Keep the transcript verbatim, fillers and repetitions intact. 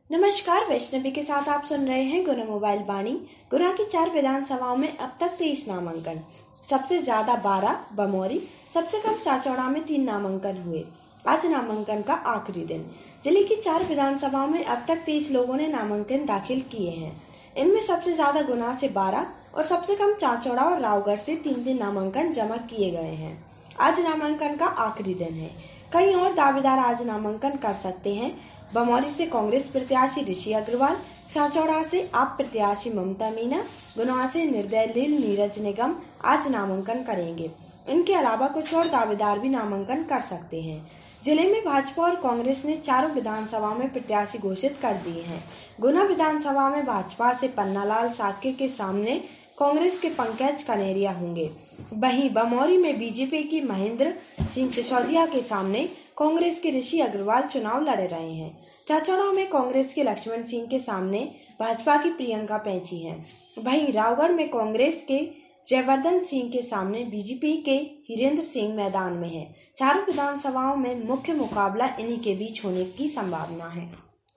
नमस्कार, वैष्णवी के साथ आप सुन रहे हैं गुना मोबाइल बाणी। गुना की चार विधानसभाओं में अब तक तेईस नामांकन, सबसे ज्यादा बारह बमौरी, सबसे कम चाचौड़ा में तीन नामांकन हुए। आज नामांकन का आखिरी दिन। जिले की चार विधानसभाओं में अब तक तेईस लोगों ने नामांकन दाखिल किए हैं। इनमें सबसे ज्यादा गुना से बारह और सबसे कम चाचौड़ा और रावगढ़ से तीन तीन नामांकन जमा किए गए हैं। आज नामांकन का आखिरी दिन है। कई और दावेदार आज नामांकन कर सकते हैं। बमौरी से कांग्रेस प्रत्याशी ऋषि अग्रवाल, चाचौड़ा से आप प्रत्याशी ममता मीना, गुना से निर्दलीय नीरज निगम आज नामांकन करेंगे। इनके अलावा कुछ और दावेदार भी नामांकन कर सकते हैं। जिले में भाजपा और कांग्रेस ने चारों विधानसभा में प्रत्याशी घोषित कर दिए हैं। गुना विधानसभा में भाजपा से पन्नालाल साक्य के सामने कांग्रेस के पंकज कनेरिया होंगे। वहीं बमौरी में बीजेपी की महेंद्र सिंह सिसोदिया के सामने कांग्रेस के ऋषि अग्रवाल चुनाव लड़ रहे हैं। चाचौड़ा में कांग्रेस के लक्ष्मण सिंह के सामने भाजपा की प्रियंका पैंची हैं। वहीं रावगढ़ में कांग्रेस के जयवर्धन सिंह के सामने बीजेपी के हीरेंद्र सिंह मैदान में है। चारों विधानसभाओं में मुख्य मुकाबला इन्हीं के बीच होने की संभावना है।